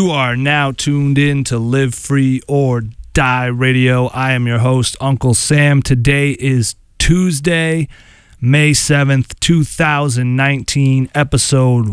You are now tuned in to Live Free or Die Radio. I am your host, Uncle Sam. Today is Tuesday, May 7th, 2019, episode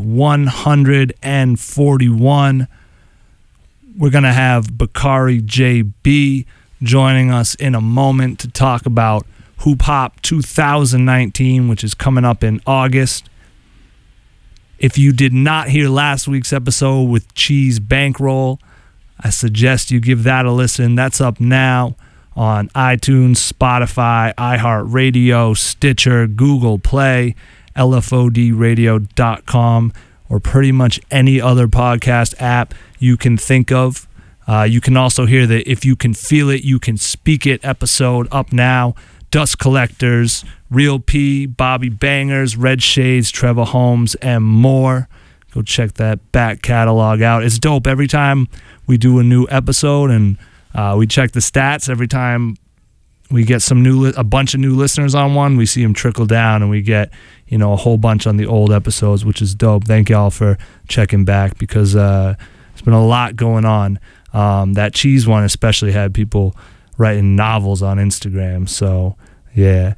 141. We're going to have Bakari JB joining us in a moment to talk about Hoop Hop 2019, which is coming up in August. If you did not hear last week's episode with Cheese Bankroll, I suggest you give that a listen. That's up now on iTunes, Spotify, iHeartRadio, Stitcher, Google Play, LFODradio.com, or pretty much any other podcast app you can think of. You can also hear the If You Can Feel It, You Can Speak It episode up now. Dust Collectors, Real P, Bobby Bangers, Red Shades, Trevor Holmes, and more. Go check that back catalog out. It's dope. Every time we do a new episode and we check the stats, every time we get a bunch of new listeners on one, we see them trickle down and we get, a whole bunch on the old episodes, which is dope. Thank y'all for checking back because there's been a lot going on. That cheese one especially had people writing novels on Instagram. So, yeah.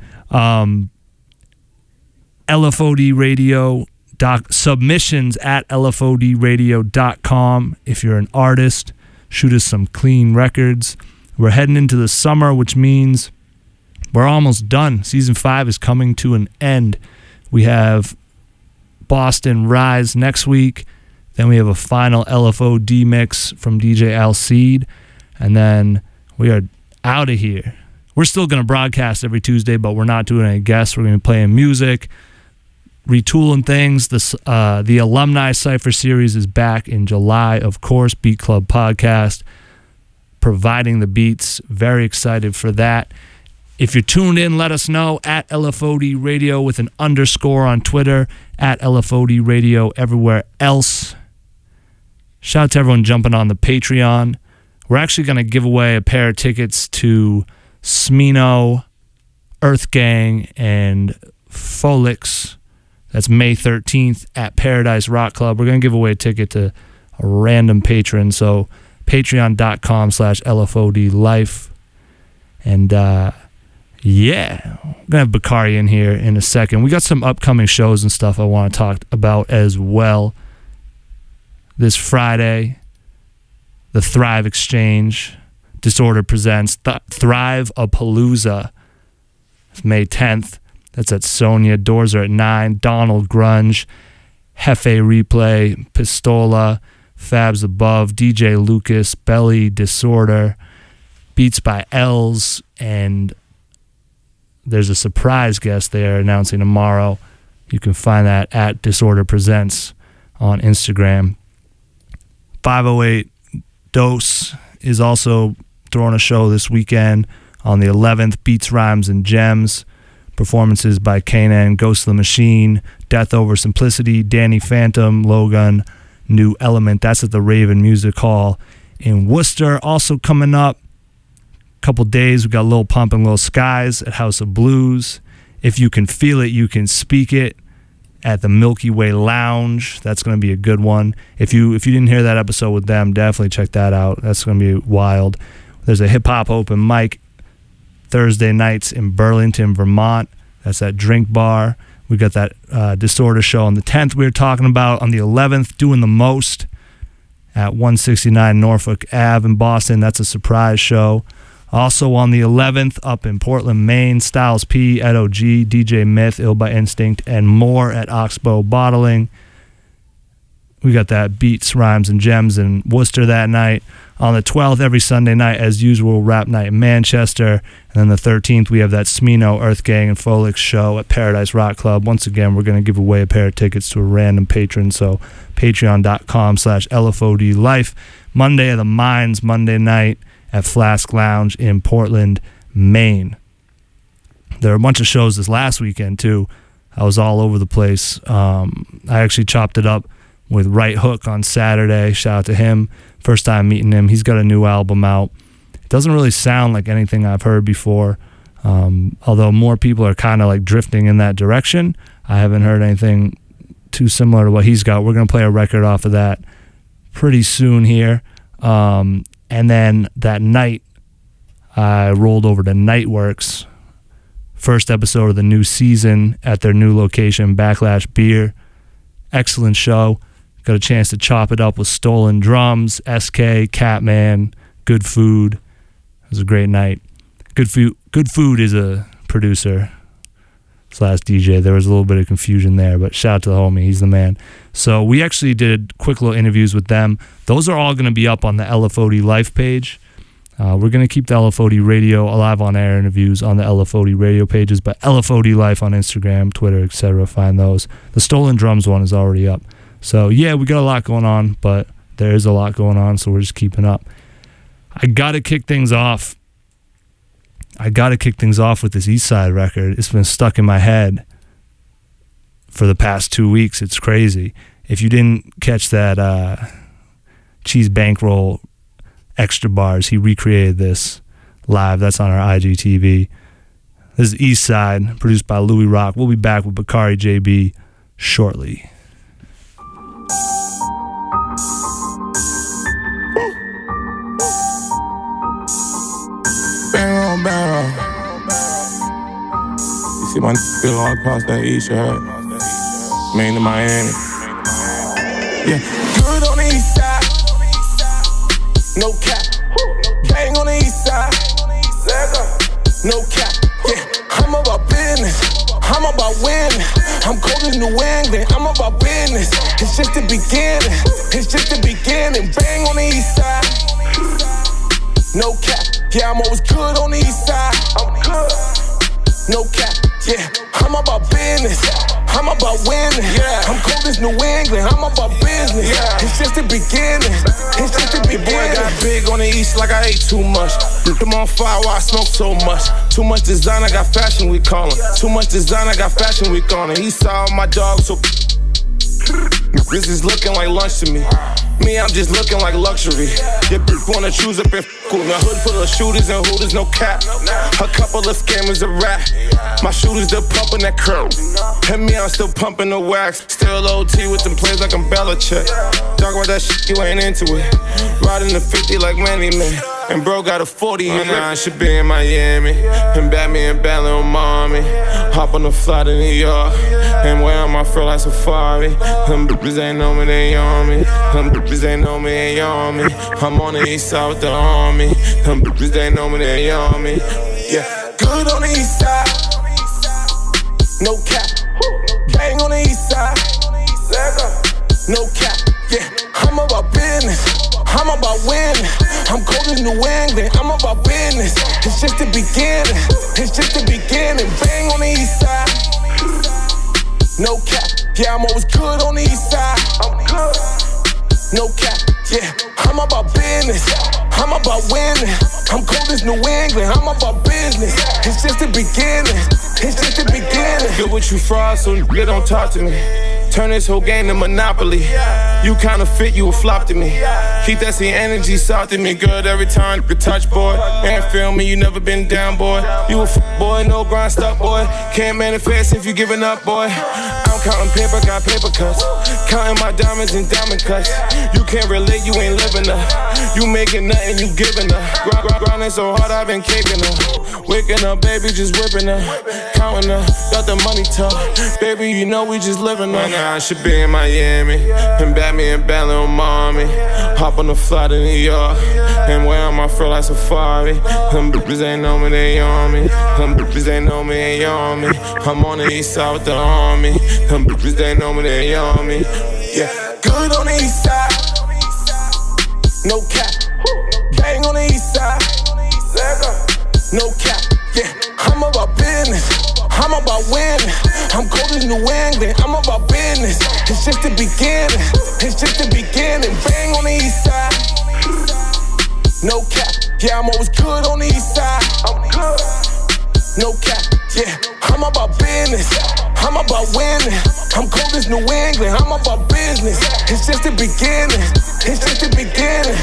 LFOD Radio submissions at LFODradio.com. If you're an artist, shoot us some clean records. We're heading into the summer, which means we're almost done. Season 5 is coming to an end. We have Boston Rise next week. Then we have a final LFOD mix from DJ Alcide. And then we are out of here. We're still going to broadcast every Tuesday, but we're not doing any guests. We're going to be playing music, retooling things. The Alumni Cypher Series is back in July, of course. Beat Club Podcast, providing the beats. Very excited for that. If you're tuned in, let us know at LFOD Radio with an underscore on Twitter, at LFOD Radio everywhere else. Shout out to everyone jumping on the Patreon. We're actually going to give away a pair of tickets to Smino, Earth Gang, and Folix. That's May 13th at Paradise Rock Club. We're going to give away a ticket to a random patron. So patreon.com/LFODlife. And yeah, I'm going to have Bakari in here in a second. We got some upcoming shows and stuff I want to talk about as well. This Friday, the Thrive Exchange, Disorder presents Thrive-A-Palooza. It's May 10th. That's at Sonia. Doors are at 9. Donald Grunge, Hefe Replay, Pistola, Fabs Above, DJ Lucas, Belly, Disorder, Beats by Els, and there's a surprise guest they're announcing tomorrow. You can find that at Disorder Presents on Instagram. 508 Dose is also throwing a show this weekend on the 11th. Beats, Rhymes, and Gems. Performances by Kanan, Ghost of the Machine, Death Over Simplicity, Danny Phantom, Logan, New Element. That's at the Raven Music Hall in Worcester. Also coming up, a couple days, we got Lil Pump and Lil Skies at House of Blues. If You Can Feel It, You Can Speak It at the Milky Way Lounge. That's going to be a good one. If you didn't hear that episode with them, definitely check that out. That's going to be wild. There's a hip-hop open mic Thursday nights in Burlington, Vermont. That's at Drink Bar. We got that Disorder show on the 10th we were talking about. On the 11th, Doing the Most at 169 Norfolk Ave in Boston. That's a surprise show. Also on the 11th, up in Portland, Maine, Styles P, Ed OG, DJ Myth, Ill by Instinct, and more at Oxbow Bottling. We got that Beats, Rhymes, and Gems in Worcester that night. On the 12th, every Sunday night, as usual, Rap Night in Manchester. And then the 13th, we have that Smino, Earth Gang, and Folix show at Paradise Rock Club. Once again, we're going to give away a pair of tickets to a random patron. So patreon.com/LFODlife. Monday of the Minds, Monday night at Flask Lounge in Portland, Maine. There are a bunch of shows this last weekend, too. I was all over the place. I actually chopped it up with Right Hook on Saturday. Shout out to him. First time meeting him. He's got a new album out. It doesn't really sound like anything I've heard before, although more people are kind of like drifting in that direction. I haven't heard anything too similar to what he's got. We're going to play a record off of that pretty soon here. And then that night, I rolled over to Nightworks, first episode of the new season at their new location, Backlash Beer. Excellent show. Got a chance to chop it up with Stolen Drums, SK, Catman, Good Food. It was a great night. Good Food is a producer / DJ. There was a little bit of confusion there, but shout out to the homie. He's the man. So we actually did quick little interviews with them. Those are all going to be up on the LFOD Life page. We're going to keep the LFOD Radio Alive on Air interviews on the LFOD Radio pages, but LFOD Life on Instagram, Twitter, etc. Find those. The Stolen Drums one is already up. So yeah, we got a lot going on, but there is a lot going on, so we're just keeping up. I got to kick things off. with this Eastside record. It's been stuck in my head for the past 2 weeks. It's crazy. If you didn't catch that Cheese Bankroll Extra Bars, he recreated this live. That's on our IGTV. This is Eastside, produced by Louis Rock. We'll be back with Bakari JB shortly. Bang on barrel. You see my bill all across that east side. Maine to Miami. Yeah, good on the east side. No cap. Bang on the east side. No cap. Yeah, I'm about business. I'm about winning. I'm cold as New England. I'm about business. It's just the beginning. It's just the beginning. Bang on the east side. No cap. Yeah, I'm always good on the east side. I'm good. No cap. Yeah, I'm about business. I'm about winning. Yeah, I'm cold as New England. I'm about business. Yeah, it's just the beginning. It's just the beginning. Your boy got big on the east like I ate too much. I'm on fire while I smoke so much. Too much design, I got fashion week on him. Too much design, I got fashion week on him. He saw my dog, so this is looking like lunch to me. Me, I'm just looking like luxury. Your bitch wanna choose up and cool. The hood full of shooters and hooters, no cap. A couple of scammers, a rap. My shooters, they're pumping that curl. And me, I'm still pumping the wax. Still OT with them plays like I'm Belichick. Talk about that shit, you ain't into it. Riding the 50 like Manny Man. And bro got a 40 and I should be in Miami. And Batman battling on mommy. Hop on the flight to New York. And wear on my fur like safari. Them bitches ain't know me, they on me. Them bitches ain't know me, they on me. I'm on the east side with the army. Them bitches ain't know me, they on me. Yeah, good on the east side. No cap. Bang on the east side. No cap. Yeah, I'm about business. I'm about winning. I'm cold as New England. I'm about business. It's just the beginning. It's just the beginning. Bang on the east side. No cap. Yeah, I'm always good on the east side. I'm good. No cap. Yeah, I'm about business. I'm about winning. I'm cold as New England. I'm about business. It's just the beginning. It's just the beginning. Good with you fraud, so you don't talk to me. Turn this whole game to Monopoly. You kinda fit, you a flop to me. Keep that same energy south to me. Good every time you touch, boy. And feel me, you never been down, boy. You a boy, no grind stuck, boy. Can't manifest if you giving up, boy. I'm counting paper, got paper cuts. Counting my diamonds and diamond cuts. You can't relate, you ain't living up. You making nothing, you giving up. Grinding so hard, I've been caking up. Waking up, baby, just whipping up. Counting up, got the money talk. Baby, you know we just living up. I should be in Miami. And Batman battling on mommy. Hop on the flight to New York. And wear on my fur like safari. Them bitches ain't know me, they on me. Them bitches ain't know me, they on me. I'm on the east side with the army. Them bitches ain't know me, they on me. Yeah, good on the east side. No cap. Bang on the east side. No cap. Yeah, I'm about business. I'm about winning. I'm cold as New England. I'm about business. It's just the beginning. It's just the beginning. Bang on the east side. No cap. Yeah, I'm always good on the east side. I'm good. No cap. Yeah, I'm about business. I'm about winning. I'm cold as New England. I'm about business. It's just the beginning. It's just the beginning.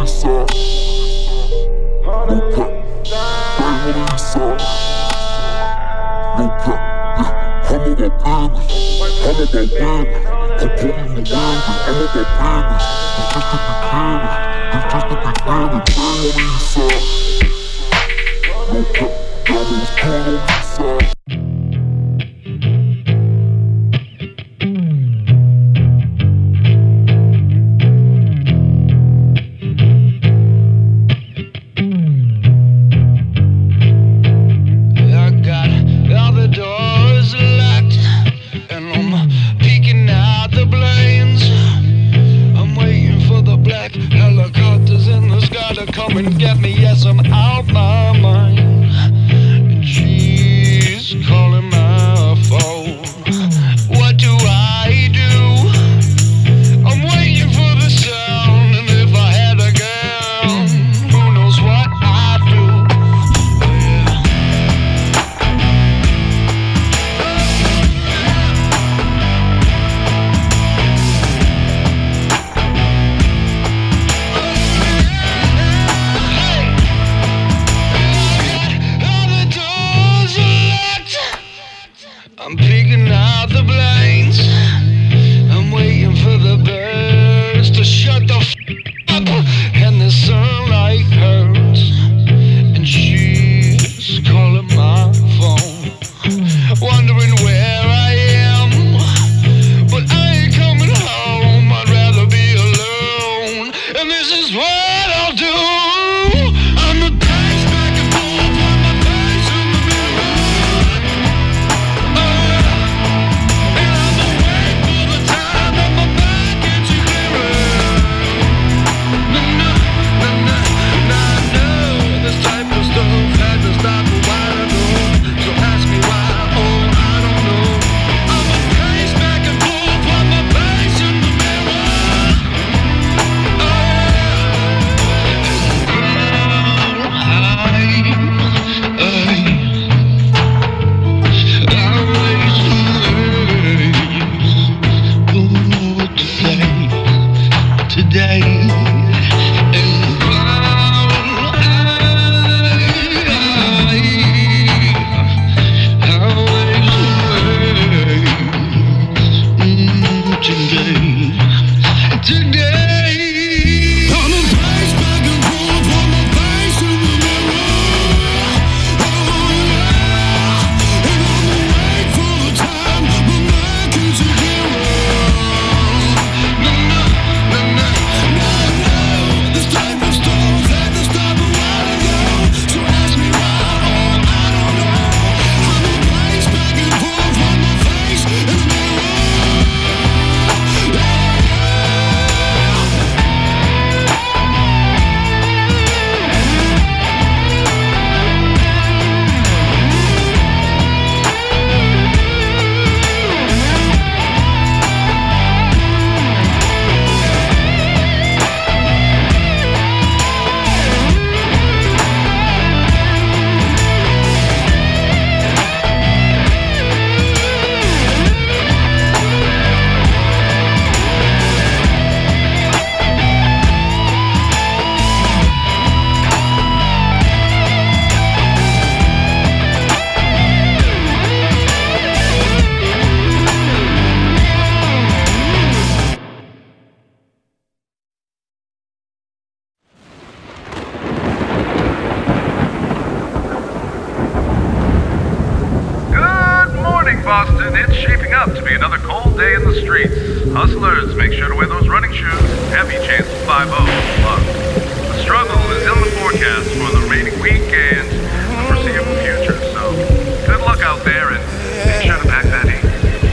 Boston, it's shaping up to be another cold day in the streets. Hustlers, make sure to wear those running shoes. Heavy chance of 5-0 luck. The struggle is in the forecast for the remaining week and the foreseeable future, so good luck out there and make sure to pack that heat.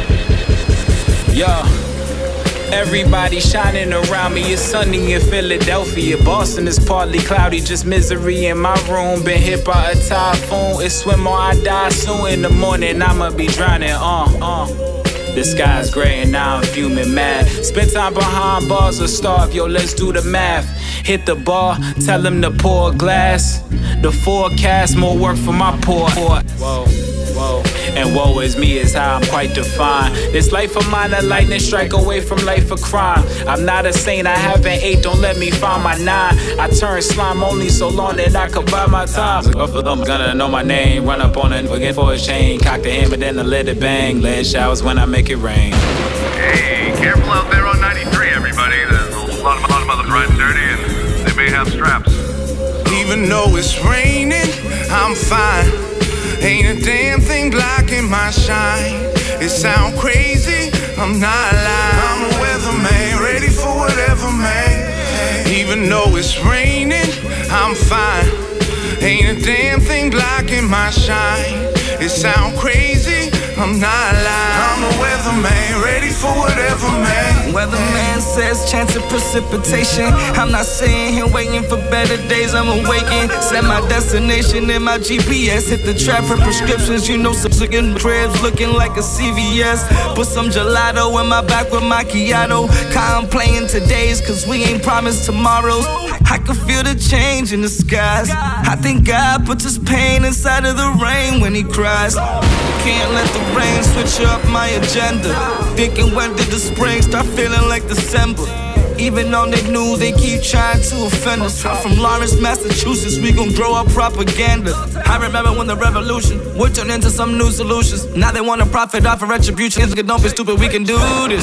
Yo. Everybody shining around me, it's sunny in Philadelphia. Boston is partly cloudy, just misery in my room. Been hit by a typhoon, it's swim or I die soon. In the morning I'ma be drowning, The sky's gray and now I'm fuming mad. Spend time behind bars or starve, yo, let's do the math. Hit the bar, tell him to pour a glass. The forecast, more work for my poor. Whoa, whoa. And woe is me is how I'm quite defined. This life of mine, a lightning strike away from life of crime. I'm not a saint, I haven't ate, don't let me find my 9. I turn slime only so long that I could buy my time. Both of them gonna know my name, run up on it, forget for a chain. Cock the hammer, then I let it bang. Lead showers when I make it rain. Hey, careful out there on 93, everybody. There's a lot of mothers riding dirty, and they may have straps. Even though it's raining, I'm fine. Ain't a damn thing blocking my shine. It sound crazy, I'm not lying. I'm a weatherman, ready for whatever, man. Even though it's raining, I'm fine. Ain't a damn thing blocking my shine. It sound crazy, I'm not lying. I'm a weatherman, ready for whatever, man. Weatherman says chance of precipitation. I'm not sitting here waiting for better days, I'm awakened. Set my destination in my GPS. Hit the trap for prescriptions, you know, some chicken cribs looking like a CVS. Put some gelato in my back with macchiato. Playing today's cause we ain't promised tomorrows. I can feel the change in the skies. I think God puts his pain inside of the rain when he cries. Can't let the rain switch up my agenda. Thinking when did the spring start feeling like December? Even on the news, they keep trying to offend us. I'm from Lawrence, Massachusetts, we gon' grow up propaganda. I remember when the revolution would turn into some new solutions. Now they wanna profit off of retribution. Don't be stupid, we can do this.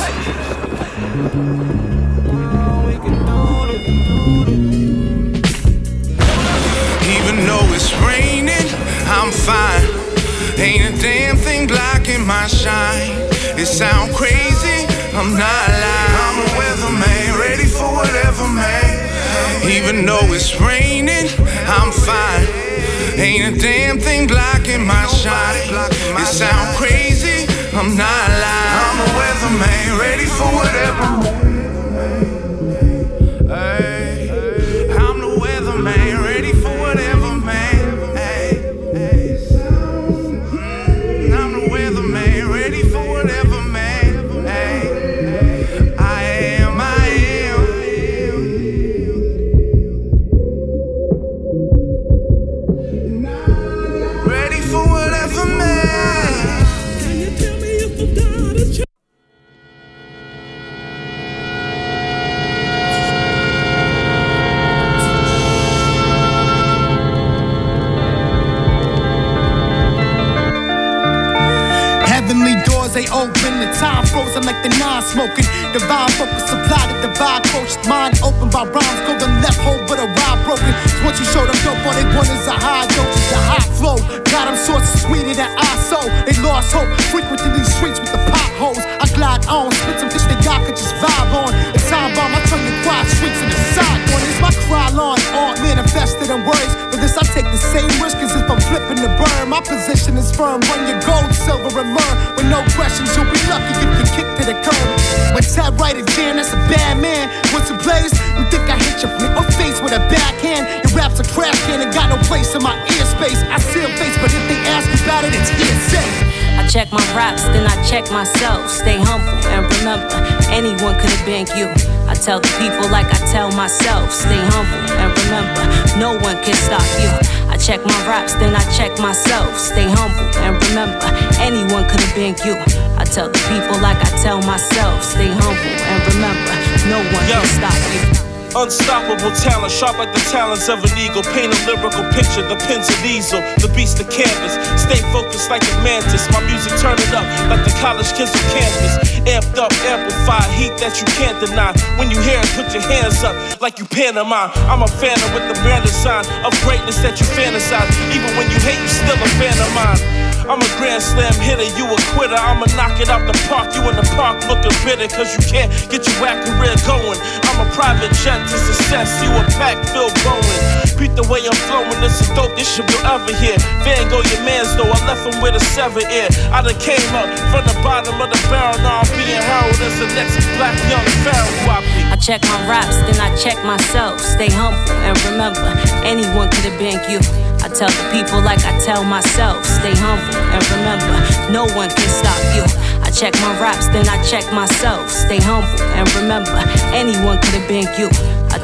Even though it's raining, I'm fine. Ain't a damn thing blocking my shine. It sound crazy, I'm not lying. I'm a weatherman, ready for whatever, man. Even though it's raining, I'm fine. Ain't a damn thing blocking my shine. It sound crazy, I'm not lying. I'm a weatherman, ready for whatever. Hey, I'm the weatherman, ready for whatever, man. I'm the weatherman, ready for whatever, man. I am. Ready for whatever, man. Can you tell me if I'm down to check? Heavenly doors, they open, the time frozen like the non-smoking. Divine focus, supply the divine coach. Mind open by rhymes, go the left hole, but a ride broken. So once you show them dope, all they want is a high dose, the high flow. Got them sources sweeter than I sold. They lost hope, frequenting these streets with the potholes. I glide on, spit some fish that y'all could just vibe on. The time bomb, I turn the quiet streets into side corners. My cry line, art manifested in words. For this, I take the same risk as if I'm flipping the burn. My position is firm, run your gold, silver, and myrrh. With no questions, you'll be lucky if you kick to the curb. When Ted Wright and Jam, that's a bad man. What's the place? You think I hit your flip or face with a backhand? Your raps are crash can and got no place in my ear space. I see a face, but if they ask about it, it's hearsay. I check my raps, then I check myself. Stay humble and remember, anyone could have been you. I tell the people like I tell myself. Stay humble and remember, no one can stop you. I check my raps, then I check myself. Stay humble and remember, anyone could have been you. I tell the people like I tell myself. Stay humble and remember, no one can stop you. Unstoppable talent, sharp like the talons of an eagle. Paint a lyrical picture, the pen's an easel, the beast the canvas. Stay focused like a mantis. My music turn it up like the college kids on campus. Amped up, amplified, heat that you can't deny. When you hear it, put your hands up like you pantomime. I'm a phantom with the brand sign of greatness that you fantasize. Even when you hate, you still a fan of mine. I'm a grand slam hitter, you a quitter. I'ma knock it out the park, you in the park looking bitter. Cause you can't get your whack career going. I'm a private jet to success, you a pack filled going. Beat the way I'm flowing, this is dope, this shit you'll ever hear. Van Gogh, your mans though, I left him with a severed ear. I done came up from the bottom of the barrel, now I'm being heralded as the next black young pharaoh who I be. I check my raps, then I check myself. Stay humble and remember, anyone could have been you. I tell the people like I tell myself. Stay humble and remember, no one can stop you. I check my raps, then I check myself. Stay humble and remember, anyone could have been you. I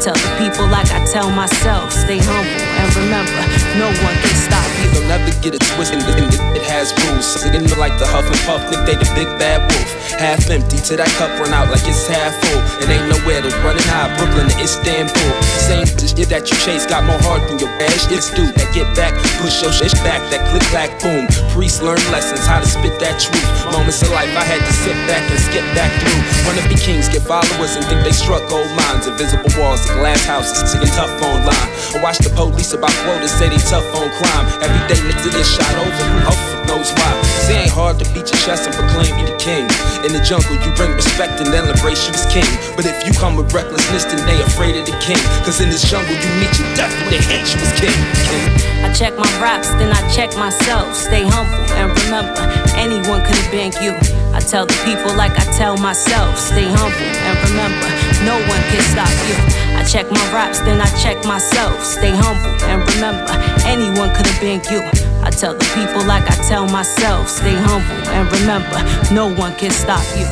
tell the people like I tell myself, stay humble and remember, no one can stop you. You'll never get it twisted, it has rules. Sitting like the huff and puff, think they the big bad wolf. Half empty till that cup run out like it's half full. It ain't nowhere to run and hide, Brooklyn to Istanbul. Same shit that you chase got more heart than your ass. It's due that get back, push your shit back, that click clack boom. Priests learn lessons, how to spit that truth. Moments of life I had to sit back and skip back through. Wanna be kings, get followers and think they struck gold mines. Invisible walls, the glass houses, singing tough on line. I watch the police about quotas, say they tough on crime. Every day niggas get shot over, who knows why? It ain't hard to beat your chest and proclaim you the king. In the jungle you bring respect and then embrace you as king. But if you come with recklessness then they afraid of the king. Cause in this jungle you meet your death when they hate you as king. I check my raps, then I check myself. Stay humble and remember, anyone could have been you. I tell the people like I tell myself. Stay humble and remember, no one can stop you. I check my raps, then I check myself. Stay humble and remember, anyone could have been you. I tell the people like I tell myself. Stay humble and remember, no one can stop you.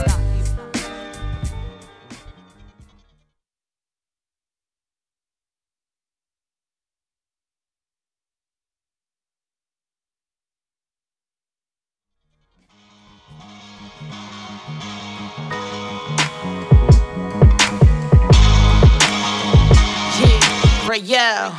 Yeah.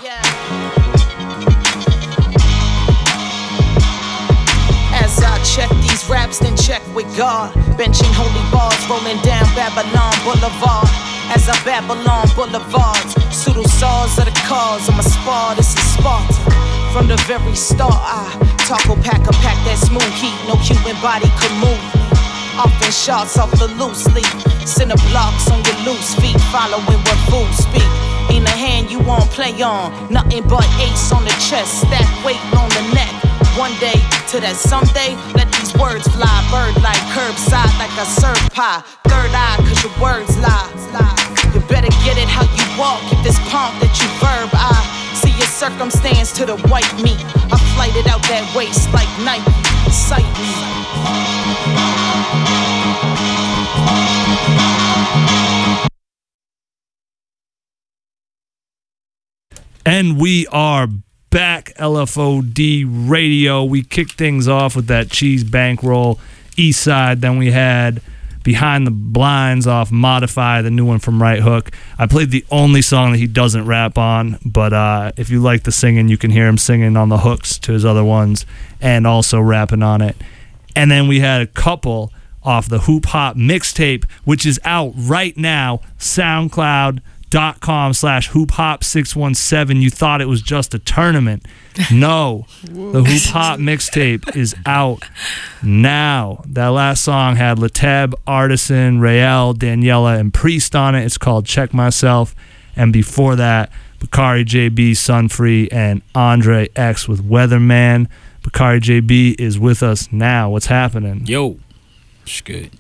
As I check these raps, then check with God. Benching holy bars, rolling down Babylon Boulevard. As I Babylon Boulevards, pseudo saws of the cars on my spar, this is Sparta. From the very start, I taco pack that smooth heat, no human body could move me. Offering shots off the loose leaf, center blocks on your loose feet, following what fools speak. Ain't a hand you won't play on, nothing but ace on the chest, stack weight on the neck. One day to that someday, let these words fly, bird like curbside like I serve pie. Third eye, cause your words lie. You better get it how you walk, if this pomp that you verb. I see your circumstance to the white meat. I flight it out that waist like Nike, sight me. And we are back, LFOD Radio. We kicked things off with that Cheese Bankroll, East Side. Then we had Behind the Blinds off Modify, the new one from Right Hook. I played the only song that he doesn't rap on, but if you like the singing, you can hear him singing on the hooks to his other ones and also rapping on it. And then we had a couple off the Hoop Hop mixtape, which is out right now, SoundCloud.com/hoophop617. You thought it was just a tournament. No, the Hoop Hop mixtape is out now. That last song had Lateb, Artisan, Rael, Daniela, and Priest on it. It's called Check Myself. And before that, Bakari JB, Sunfree, and Andre X with Weatherman. Bakari JB is with us now. What's happening? Yo, it's good.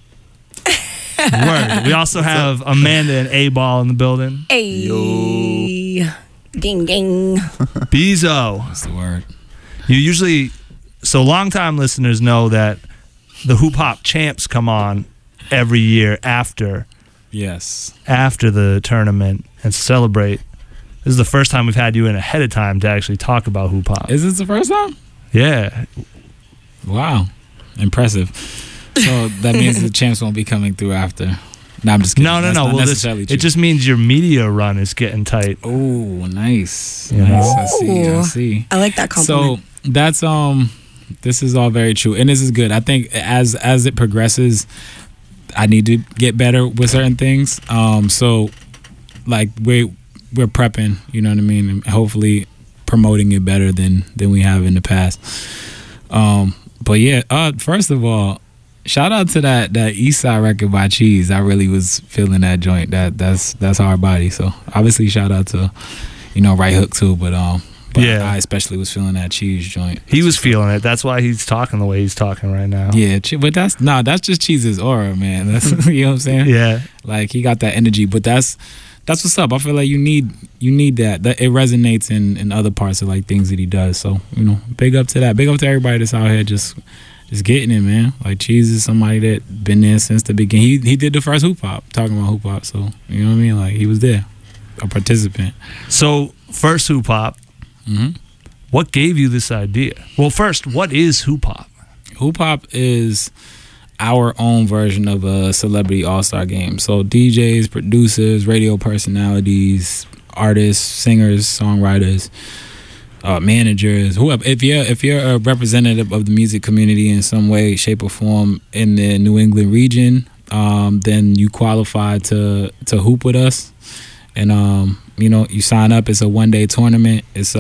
Word. We also have Amanda and A-Ball in the building. Hey. Yo. Ding, ding. Bezo. That's the word. You usually, so longtime listeners know that the Hoop Hop champs come on every year after the tournament and celebrate. This is the first time we've had you in ahead of time to actually talk about Hoop Hop. Is this the first time? Yeah. Wow. Impressive. So that means the champs won't be coming through after. No, I'm just kidding. No. Well, it just means your media run is getting tight. Oh, nice. Yeah. Nice. I see. I like that compliment. So that's this is all very true, and this is good. I think as it progresses, I need to get better with certain things. So like we're prepping, you know what I mean, and hopefully promoting it better than we have in the past. But yeah, first of all, shout out to that East Side record by Cheese. I really was feeling that joint. That's hard body. So obviously shout out to Right Hook too. But yeah, I especially was feeling that Cheese joint. He was feeling it. That's why he's talking the way he's talking right now. Yeah, but that's just Cheese's aura, man. That's you know what I'm saying. Yeah, like he got that energy. But that's what's up. I feel like you need that it resonates in other parts of like things that he does. So big up to that. Big up to everybody that's out here just getting it, man. Like Cheese is somebody that been there since the beginning. He did the first Hoop Hop, talking about Hoop Hop. So you know what I mean. Like he was there. a participant. So first Hoop Hop. Mm-hmm. What gave you this idea? Well, first, what is Hoop Hop? Hoop Hop is our own version of a celebrity all-star game. So DJs, producers, radio personalities, artists, singers, songwriters, managers, whoever. If you're a representative of the music community in some way, shape, or form in the New England region, then you qualify to hoop with us. And you sign up. It's a one-day tournament. It's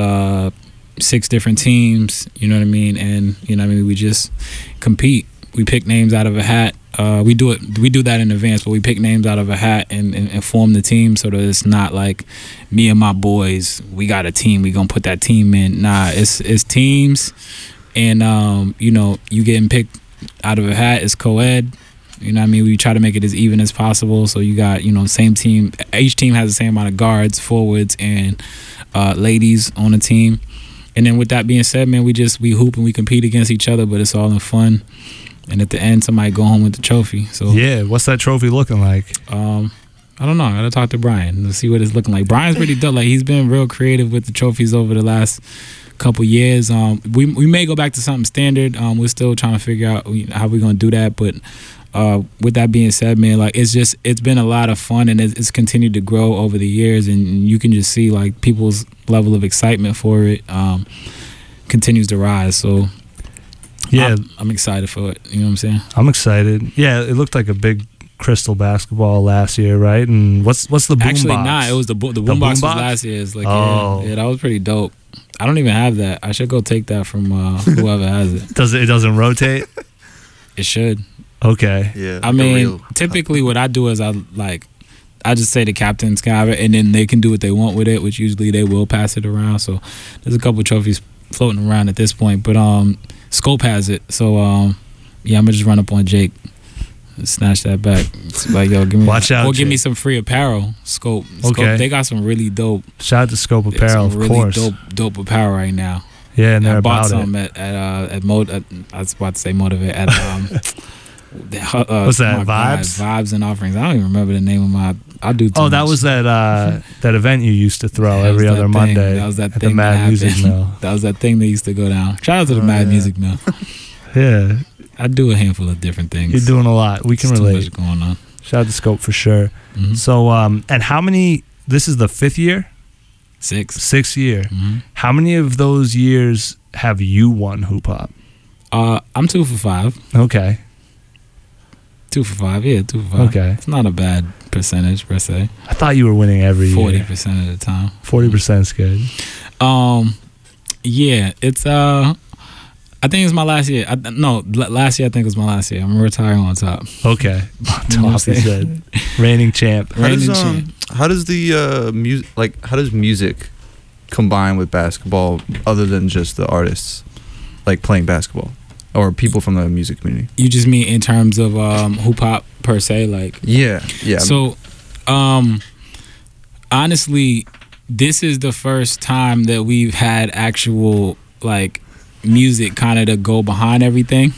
6 different teams. You know what I mean? And we just compete. We pick names out of a hat. We do that in advance, but we pick names out of a hat and form the team so that it's not like me and my boys, we got a team, we gonna put that team in. Nah, it's teams, and you getting picked out of a hat. It's co-ed. You know what I mean? We try to make it as even as possible. So you got, same team. Each team has the same amount of guards, forwards, and ladies on the team. And then with that being said, man, we hoop and we compete against each other, but it's all in fun. And at the end, somebody go home with the trophy. So yeah, what's that trophy looking like? I don't know. I gotta talk to Brian to see what it's looking like. Brian's pretty dope. Like, he's been real creative with the trophies over the last couple years. We may go back to something standard. We're still trying to figure out how we're gonna do that. But with that being said, man, like, it's been a lot of fun, and it's continued to grow over the years, and you can just see like people's level of excitement for it continues to rise. So yeah, I'm excited for it. You know what I'm saying? I'm excited. Yeah, it looked like a big crystal basketball last year, right? And what's the boom Actually, box? It was the boom box was last year. It's like, yeah, that was pretty dope. I don't even have that. I should go take that from whoever has it. It doesn't rotate? It should. Okay. Yeah. I mean, typically what I do is I just say the captains can have it, and then they can do what they want with it, which usually they will pass it around. So there's a couple trophies floating around at this point, but Scope has it. So I'm gonna just run up on Jake, and snatch that back. It's like, yo, give me Watch out, or give Jake. me some free apparel. Scope. Okay. They got some really dope. Shout out to Scope Apparel, of really course. Dope apparel right now. Yeah, and they're I bought about some it. at I was about to say Motivate at What's that? Vibes? Vibes and Offerings. I don't even remember the name of my. I do. Too Oh, that much. was that event you used to throw That was every that other thing. Monday. That was that at thing the Mad that Music happened. Mill. That was that thing that used to go down. Shout out to the Mad Music Mill. Yeah, I do a handful of different things. you're doing a lot. We can There's relate. Too much going on. Shout out to Scope for sure. Mm-hmm. So, and how many? This is the 5th year. 6. 6th year. Mm-hmm. How many of those years have you won Hoop Hop? I'm 2 for 5. Okay. 2 for 5. Yeah, 2 for 5. Okay. It's not a bad percentage per se. I thought you were winning every year. 40% of the time. 40% is good. Yeah, it's I think it's my last year. Last year I think it was my last year. I'm retiring on top. Okay. You know what I'm Top, he saying? said. Reigning champ. How does the music, like, how does music combine with basketball other than just the artists, like, playing basketball or people from the music community? You just mean in terms of hoop hop per se, like? Yeah. So, honestly, this is the first time that we've had actual like music kind of to go behind everything.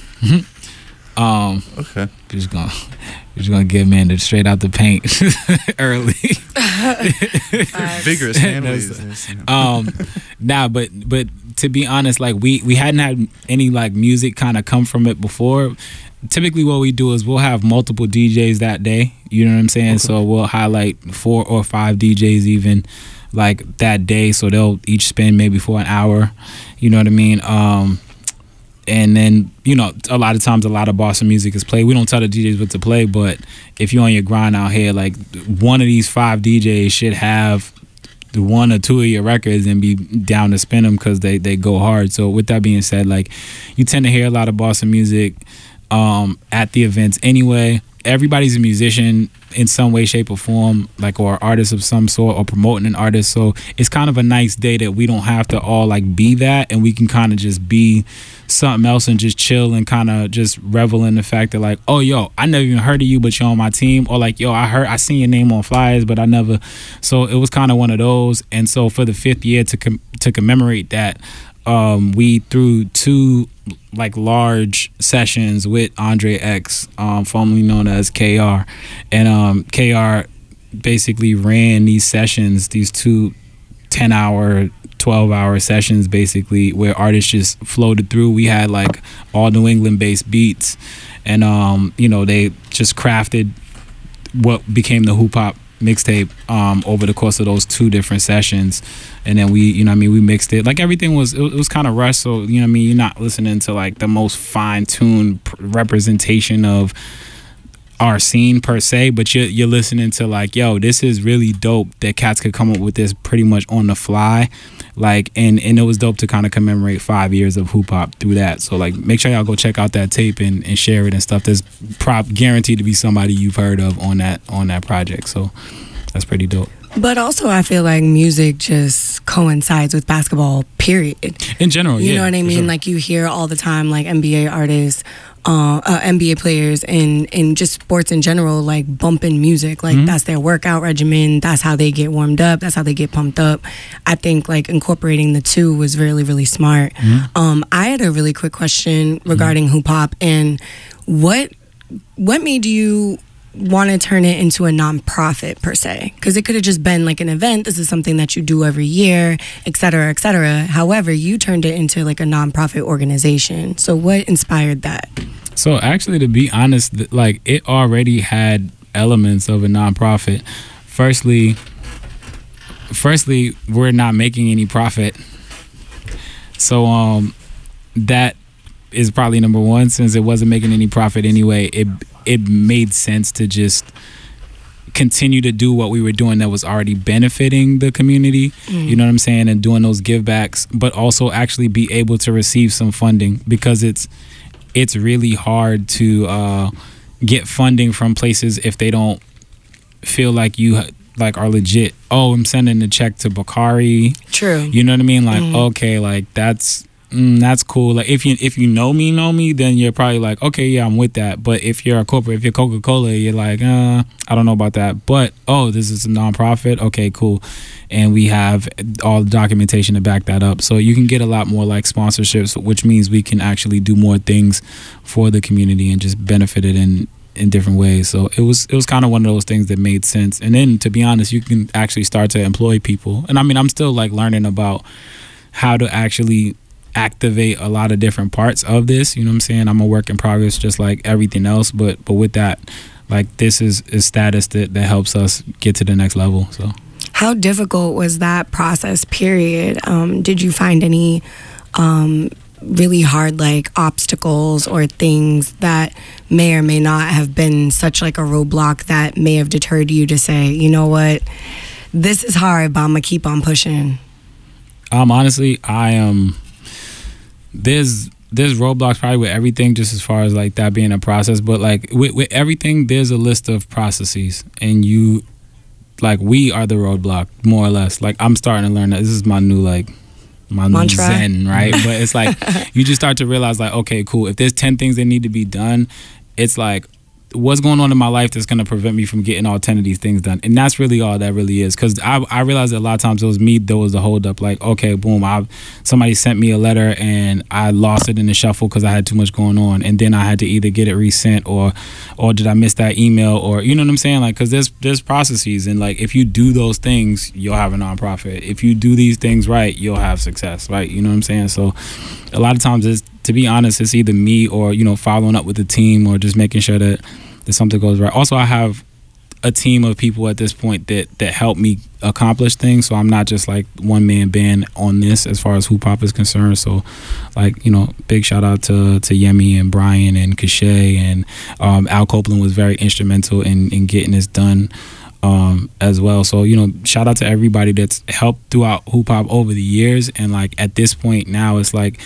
Okay. We're just gonna get man straight out the paint early. Vigorous hand. But to be honest, like we hadn't had any like music kind of come from it before. Typically what we do is we'll have multiple DJs that day, you know what I'm saying? Okay. So we'll highlight 4 or 5 DJs even like that day, so they'll each spend maybe for an hour, you know what I mean? And then, you know, a lot of times a lot of Boston music is played. We don't tell the DJs what to play, but if you're on your grind out here, like one of these 5 DJs should have the 1 or 2 of your records and be down to spin them because they go hard. So with that being said, like you tend to hear a lot of Boston music at the events anyway. Everybody's a musician in some way, shape, or form, like, or artist of some sort, or promoting an artist. So it's kind of a nice day that we don't have to all like be that, and we can kind of just be something else and just chill and kind of just revel in the fact that like, oh yo, I never even heard of you, but you're on my team, or like, yo, I seen your name on flyers, but I never. So it was kind of one of those. And so for the 5th year to commemorate that, we threw 2 like large sessions with Andre X, formerly known as KR, and KR basically ran these sessions, these 2 10-hour, 12-hour sessions, basically, where artists just floated through. We had like all New England based beats, and they just crafted what became the Hoop Hop mixtape over the course of those 2 different sessions. And then we mixed it. Like everything was kind of rushed, so you're not listening to like the most fine-tuned representation of our scene per se, but you're listening to like, yo, this is really dope that cats could come up with this pretty much on the fly. Like, and it was dope to kind of commemorate 5 years of hip hop through that. So like, make sure y'all go check out that tape and share it and stuff. There's guaranteed to be somebody you've heard of on that project. So that's pretty dope. But also, I feel like music just coincides with basketball, period. In general, you know what I mean? Sure. Like, you hear all the time, like, NBA artists, NBA players, and just sports in general, like, bumping music. Like, that's their workout regimen. That's how they get warmed up. That's how they get pumped up. I think, like, incorporating the two was really, really smart. I had a really quick question regarding Hoop Hop, and what made you want to turn it into a nonprofit per se? Because it could have just been like an event. This is something that you do every year, et cetera, et cetera. However, you turned it into like a nonprofit organization. So what inspired that? So actually, to be honest, like it already had elements of a nonprofit. Firstly, we're not making any profit. So that is probably number one. Since it wasn't making any profit anyway, it made sense to just continue to do what we were doing that was already benefiting the community, you know what I'm saying, and doing those give backs, but also actually be able to receive some funding, because it's really hard to get funding from places if they don't feel like you like are legit. Oh, I'm sending a check to Bakari. True. You know what I mean? Like, okay, like that's cool. Like if you know me, then you're probably like, okay, yeah, I'm with that. But if you're a corporate, if you're Coca-Cola, you're like, I don't know about that. But this is a nonprofit. Okay, cool. And we have all the documentation to back that up. So you can get a lot more like sponsorships, which means we can actually do more things for the community and just benefit it in different ways. So it was kind of one of those things that made sense. And then, to be honest, you can actually start to employ people. And I mean, I'm still like learning about how to actually activate a lot of different parts of this, you know what I'm saying? I'm a work in progress just like everything else, but with that, like this is status that helps us get to the next level. So how difficult was that process, period? Did you find any really hard like obstacles or things that may or may not have been such like a roadblock that may have deterred you to say, you know what, this is hard, but I'm gonna keep on pushing? Honestly, I am there's roadblocks probably with everything, just as far as like that being a process, but like with everything there's a list of processes, and you like we are the roadblock, more or less. Like I'm starting to learn that. This is my new like my mantra. New zen, right? But it's like you just start to realize like, okay, cool, if there's 10 things that need to be done, it's like, what's going on in my life that's going to prevent me from getting all 10 of these things done? And that's really all that really is. Because I realized that a lot of times it was me that was the hold up. Like, okay, boom, somebody sent me a letter and I lost it in the shuffle because I had too much going on, and then I had to either get it resent or did I miss that email, or you know what I'm saying? Like, because there's processes, and like if you do those things, you'll have a nonprofit. If you do these things right, you'll have success, right? You know what I'm saying? So a lot of times to be honest, it's either me or, you know, following up with the team or just making sure that something goes right. Also, I have a team of people at this point that help me accomplish things. So I'm not just like one man band on this as far as Hoop Hop is concerned. So like, you know, big shout out to Yemi and Brian and Cachet, and Al Copeland was very instrumental in getting this done as well. So, you know, shout out to everybody that's helped throughout Hoop Hop over the years. And like at this point now, it's like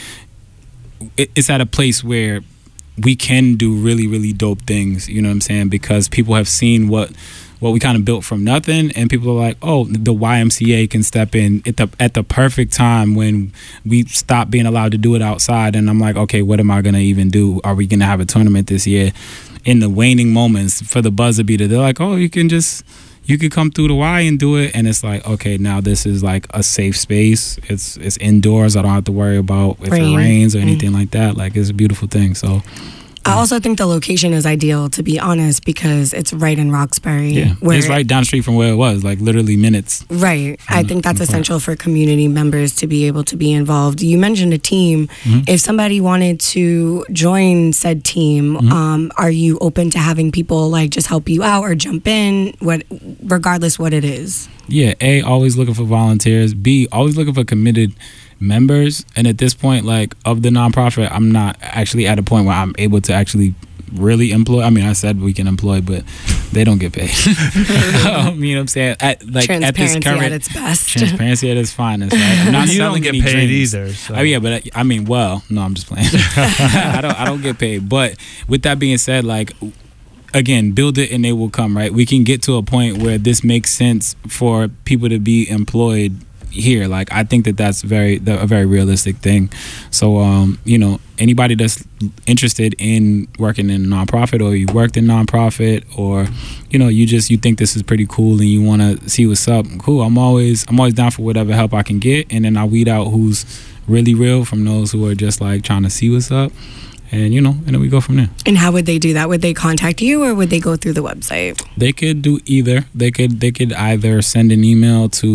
it's at a place where we can do really, really dope things, you know what I'm saying? Because people have seen what we kind of built from nothing, and people are like, oh, the YMCA can step in at the perfect time when we stop being allowed to do it outside. And I'm like, okay, what am I going to even do? Are we going to have a tournament this year? In the waning moments for the buzzer beater, they're like, oh, you could come through the Y and do it. And it's like, okay, now this is like a safe space. It's indoors. I don't have to worry about if it rains or anything like that. Like, it's a beautiful thing. So I also think the location is ideal, to be honest, because it's right in Roxbury. Yeah, it's right down the street from where it was, like literally minutes. Right. I think that's essential for community members to be able to be involved. You mentioned a team. If somebody wanted to join said team, are you open to having people like just help you out or jump in, regardless what it is? Yeah, A, always looking for volunteers. B, always looking for committed members. And at this point, like, of the nonprofit, I'm not actually at a point where I'm able to actually really employ. I mean, I said we can employ, but they don't get paid. You know what I'm saying? Transparency at its best. Transparency at its finest. Right? I'm not you don't get paid dreams. either. So. Yeah, but I mean, well, no, I'm just playing. I don't get paid. But with that being said, like, again, build it and they will come, right? We can get to a point where this makes sense for people to be employed here. Like, I think that's a very realistic thing. So, you know, anybody that's interested in working in a nonprofit, or you worked in nonprofit, or, you know, you think this is pretty cool and you want to see what's up, cool. I'm always down for whatever help I can get, and then I weed out who's really real from those who are just like trying to see what's up. And, you know, and then we go from there. And how would they do that? Would they contact you, or would they go through the website? They could do either. They could either send an email to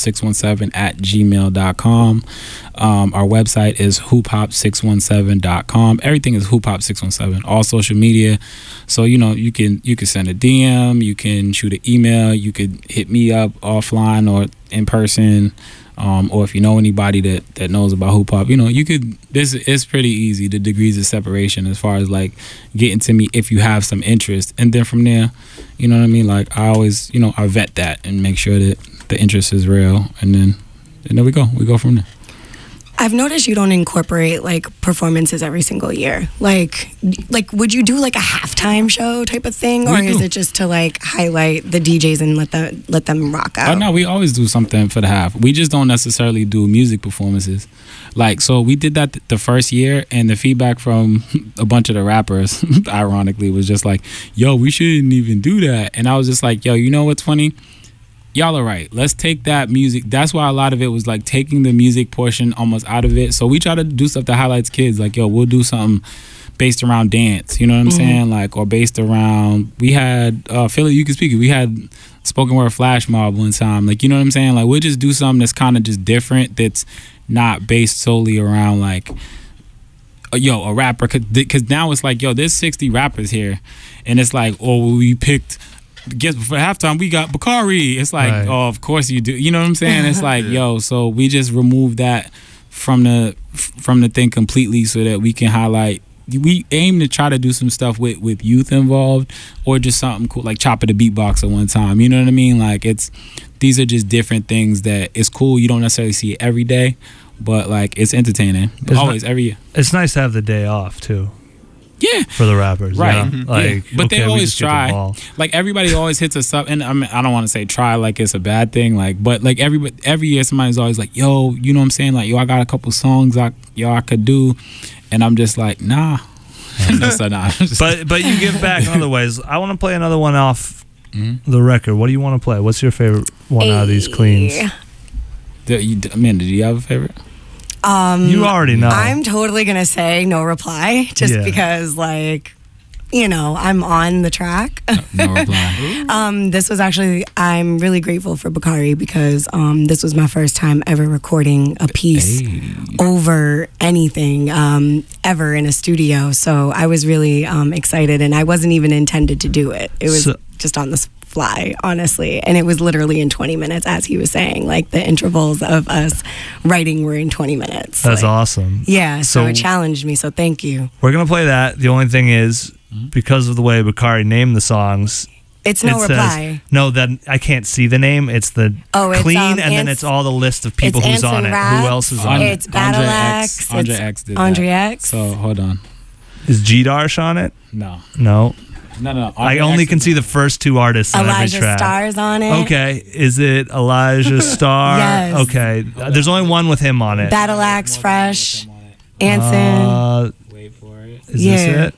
hoophop617@gmail.com. Our website is hoophop617.com. Everything is hoophop617. All social media. So, you know, you can send a DM, you can shoot an email, you could hit me up offline or in person. Or if you know anybody that knows about Hoop Hop, you know, you could. It's pretty easy, the degrees of separation as far as like getting to me if you have some interest, and then from there, you know what I mean. Like, I always, you know, I vet that and make sure that the interest is real, and then we go from there. I've noticed you don't incorporate like performances every single year. Like would you do like a halftime show type of thing, or is it just to like highlight the DJs and let them rock out? No, we always do something for the half. We just don't necessarily do music performances. Like, so we did that the first year, and the feedback from a bunch of the rappers, ironically, was just like, "Yo, we shouldn't even do that." And I was just like, "Yo, you know what's funny? Y'all are right. Let's take that music." That's why a lot of it was like taking the music portion almost out of it. So we try to do stuff that highlights kids. Like, yo, we'll do something based around dance. You know what I'm saying? Like, or based around. We had Philly, you can speak it. We had spoken word flash mob one time. Like, you know what I'm saying? Like, we'll just do something that's kind of just different. That's not based solely around like, yo, a rapper. Because now it's like, yo, there's 60 rappers here, and it's like, oh, we picked. Guess for halftime we got Bakari. It's like, right. Oh, of course you do. You know what I'm saying? It's like, yo, so we just remove that from the thing completely, so that we can highlight. We aim to try to do some stuff with youth involved, or just something cool like Chopper the Beatboxer one time. You know what I mean? Like, these are just different things that it's cool. You don't necessarily see it every day, but like it's entertaining. Every year. It's nice to have the day off too. Yeah, for the rappers, right? You know? Like, yeah. But okay, they always try. Like, everybody always hits us up, and I mean, I don't want to say try like it's a bad thing, like, but like every year somebody's always like, yo, you know what I'm saying? Like, yo, I got a couple songs I could do, and I'm just like, nah. So, nah. But you give back in other ways. I want to play another one off the record. What do you want to play? What's your favorite one out of these cleans? Did you have a favorite? You already know. I'm totally gonna say No Reply, just because, like, you know, I'm on the track. No Reply. This was actually, I'm really grateful for Bakari, because this was my first time ever recording a piece over anything ever in a studio. So I was really excited, and I wasn't even intended to do it. It was just on the fly, honestly, and it was literally in 20 minutes, as he was saying. Like, the intervals of us writing were in 20 minutes. That's awesome. Yeah, so it challenged me, so thank you. We're gonna play that. The only thing is, because of the way Bakari named the songs, it's No Reply. No, that I can't see the name. It's the clean, and then it's all the list of people who's on it. Raps, who else is on it? It's Battle X. Andre X did Andre that. X. So hold on. Is G-Darsh on it? No. No. No. I only can see the first two artists on every track. Elijah Starr's on it. Okay. Is it Elijah Starr? Yes. Okay. There's only one with him on it. Battle Axe, Fresh, Anson. Wait for it. Is this it?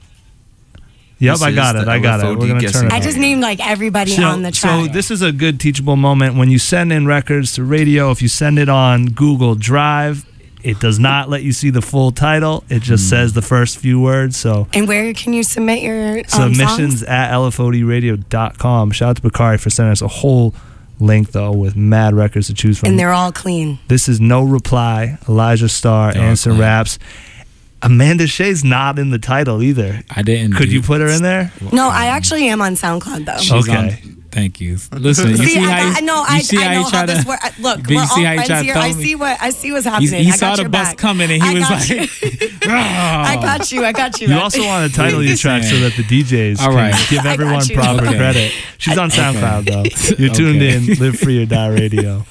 Yep, I got it. We're going to turn it I just named like everybody on the track. So this is a good teachable moment when you send in records to radio. If you send it on Google Drive, It does not let you see the full title. It just says the first few words. So And where can you submit your submissions songs? at LFODradio.com. Shout out to Bakari for sending us a whole link, though, with mad records to choose from. And they're all clean. This is No Reply, Elijah Starr, Anson Raps. Amanda Shea's not in the title either. I didn't. Could you put her in there? No, I actually am on SoundCloud though. She's on- thank you. Listen, you see how I know how this works. Look, we're all friends here. I see what's happening. He I got saw the your bus back. coming and he was like, I got you. You also want to title your track so that the DJs All right. can give I everyone got you. proper Okay. credit. She's on SoundCloud, though. You're tuned in. Live Free or Die Radio.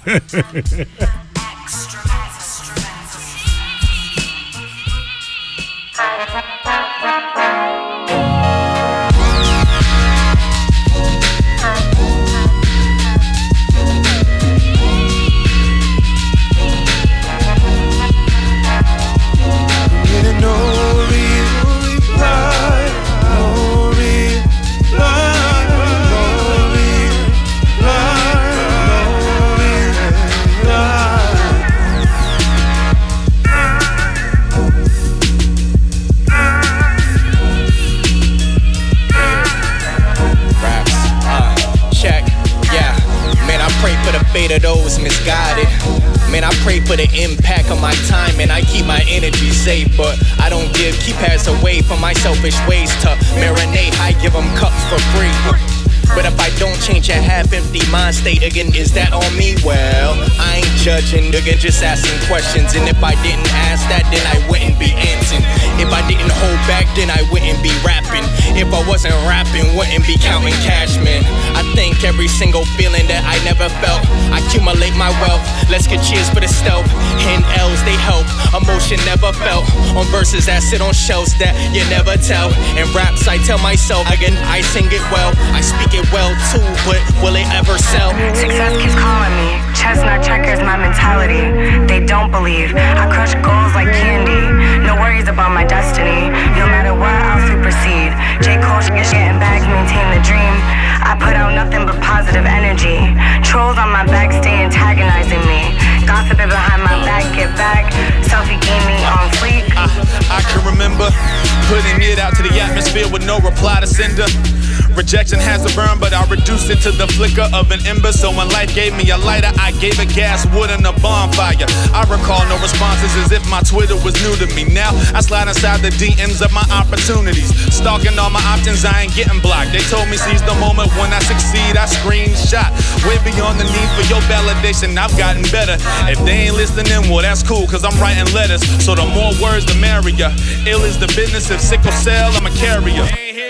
To those misguided. Man, I pray for the impact of my time and I keep my energy safe, but I don't give keypads away from my selfish ways to marinate. I give them cups for free. But if I don't change a half-empty mind state again, is that on me? Well, I ain't judging, again, just asking questions. And if I didn't ask that, then I wouldn't be answering. If I didn't hold back, then I wouldn't be rapping. If I wasn't rapping, wouldn't be counting cash, man. I think every single feeling that I never felt, I accumulate my wealth. Let's get cheers for the stealth. And L's, they help. Emotion never felt. On verses that sit on shelves that you never tell. And raps, I tell myself, again, I sing it well. I speak it well too, but will it ever sell? Success keeps calling me. Chestnut checkers, my mentality. They don't believe. I crush goals like candy. No worries about my destiny. No matter what, I'll supersede. J. Cole getting bags, maintain the dream. I put out nothing but positive energy. Trolls on my back stay antagonizing me. Gossiping behind my back, get back. Selfie gaming on fleek. I can remember putting it out to the atmosphere with no reply to sender. Rejection has a burn, but I reduced it to the flicker of an ember. So when life gave me a lighter, I gave it gas, wood, and a bonfire. I recall no responses as if my Twitter was new to me. Now I slide inside the DMs of my opportunities. Stalking all my options, I ain't getting blocked. They told me seize the moment when I succeed, I screenshot. Way beyond the need for your validation, I've gotten better. If they ain't listening, well that's cool, cause I'm writing letters. So the more words, the merrier. Ill is the business, if sickle cell, I'm a carrier.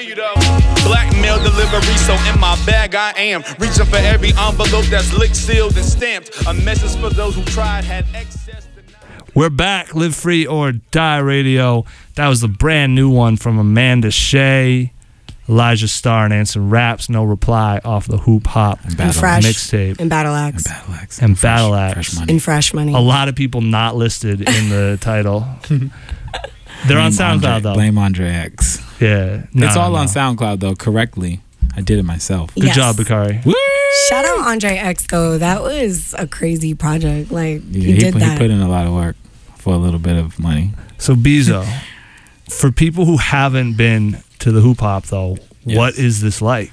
Blackmail delivery, so in my bag I am. Reaching for every envelope that's licked, sealed, and stamped. A message for those who tried, had excess. We're back, Live Free or Die Radio. That was the brand new one from Amanda Shea, Elijah Starr, and Anson Raps. No Reply off the Hoop Hop mixtape. And Battle Axe. And Battle Axe. And Fresh Money. A lot of people not listed in the title. They're on SoundCloud, though. Blame Andre X. Yeah. It's all on SoundCloud, though, correctly. I did it myself. Good job, Bakari. Shout out Andre X, though. That was a crazy project. Like, Yeah, he did that. He put in a lot of work for a little bit of money. So, Bezo, for people who haven't been to the Hoop Hop, though, what is this like?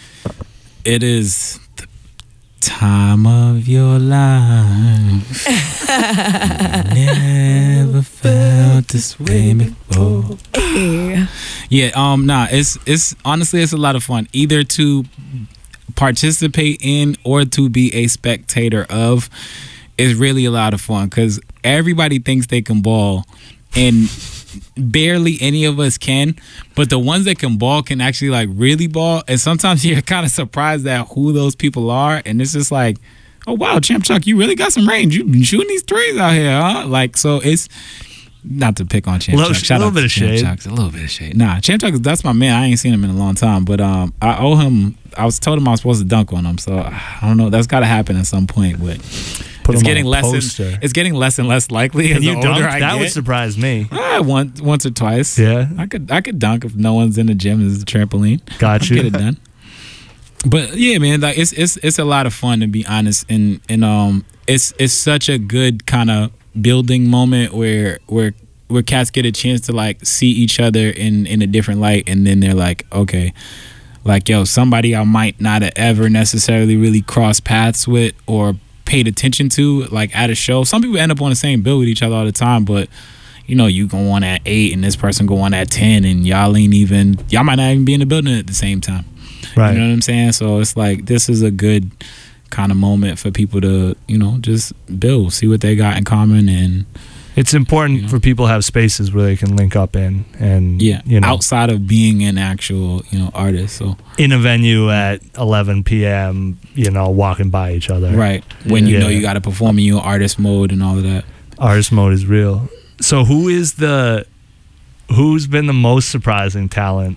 It is the time of your life. Never felt this way before. Yeah, it's honestly it's a lot of fun. Either to participate in or to be a spectator of is really a lot of fun because everybody thinks they can ball and barely any of us can, but the ones that can ball can actually like really ball, and sometimes you're kind of surprised at who those people are, and it's just like, oh wow, Champ Chuck, you really got some range. You been shooting these threes out here, huh? Like, so it's not to pick on Champ Chuck. Shout out to Champ Chuck. A little bit of shade. Nah, Champ Chuck, that's my man. I ain't seen him in a long time, but I owe him. I was told him I was supposed to dunk on him, so I don't know. That's got to happen at some point, but it's getting less and less likely as the older I get. That would surprise me. Once or twice. Yeah, I could dunk if no one's in the gym. There's a trampoline. Got you. Get it done. But yeah, man, like it's a lot of fun, to be honest, and it's such a good kind of building moment where cats get a chance to like see each other in a different light, and then they're like, okay, like, yo, somebody I might not have ever necessarily really crossed paths with or paid attention to, like at a show. Some people end up on the same bill with each other all the time, but you know, you go on at 8 and this person go on at 10, and y'all might not even be in the building at the same time. Right. You know what I'm saying? So it's like, this is a good kind of moment for people to, you know, just build, see what they got in common. And it's important for people to have spaces where they can link up in, and yeah, you know, outside of being an actual, you know, artist. So in a venue at 11 p.m., you know, walking by each other. Right. When you know you got to perform in your artist mode and all of that. Artist mode is real. So who's been the most surprising talent?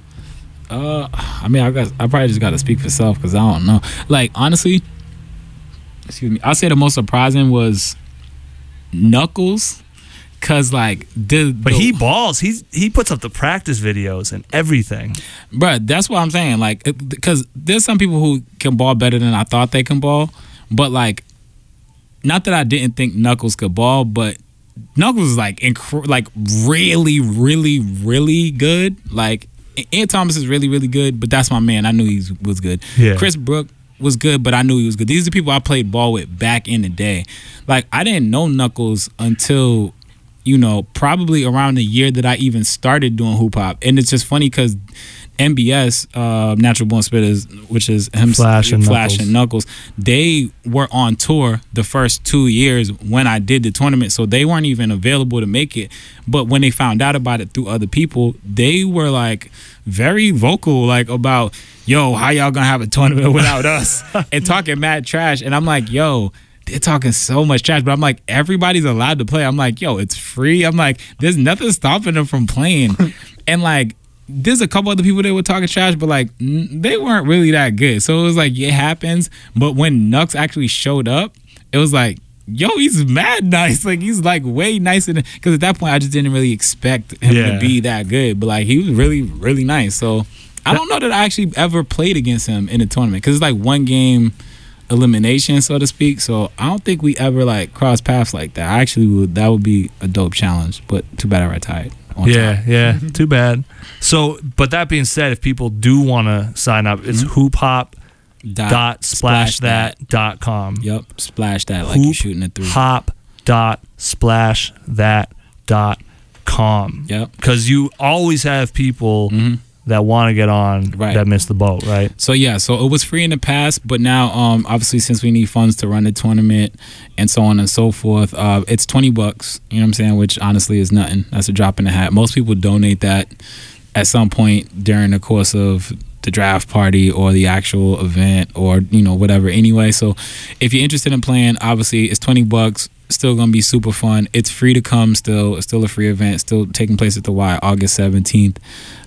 I mean, I probably just got to speak for self, because I don't know. Like, honestly, excuse me, I'll say the most surprising was Knuckles. Cause like but he balls. He puts up the practice videos and everything. But that's what I'm saying. Like, because there's some people who can ball better than I thought they can ball. But like, not that I didn't think Knuckles could ball, but Knuckles is like really, really, really good. Like, Ian Thomas is really, really good. But that's my man. I knew he was good. Yeah. Chris Brook was good, but I knew he was good. These are the people I played ball with back in the day. Like, I didn't know Knuckles until, you know, probably around the year that I even started doing hoop hop. And it's just funny because NBS, Natural Born Spitters, which is him, Flash and Knuckles, they were on tour the first 2 years when I did the tournament, so they weren't even available to make it. But when they found out about it through other people, they were like very vocal, like about, yo, how y'all gonna have a tournament without us? And talking mad trash. And I'm like, yo, they're talking so much trash, but I'm like, everybody's allowed to play. I'm like, yo, it's free. I'm like, there's nothing stopping them from playing. And like, there's a couple other people that were talking trash, but like, they weren't really that good. So it was like, it happens. But when Nux actually showed up, it was like, yo, he's mad nice. Like, he's like way nicer than, because at that point I just didn't really expect him to be that good. But like, he was really, really nice. So I don't know that I actually ever played against him in a tournament, because it's like one game elimination, so to speak. So I don't think we ever like cross paths like that. I actually that would be a dope challenge, but too bad I retired. Yeah, too bad. So, but that being said, if people do want to sign up, it's hoophop.splashthat.com. Yep, splash that like you're shooting it through. Hoophop.splashthat.com. Yep, because you always have people that want to get on that missed the boat, right? So yeah, so it was free in the past, but now obviously since we need funds to run the tournament and so on and so forth, it's $20, you know what I'm saying, which honestly is nothing. That's a drop in the hat. Most people donate that at some point during the course of the draft party or the actual event, or you know, whatever anyway. So if you're interested in playing, obviously it's $20. Still gonna be super fun. It's free to come still. It's still a free event, still taking place at the Y, August 17th.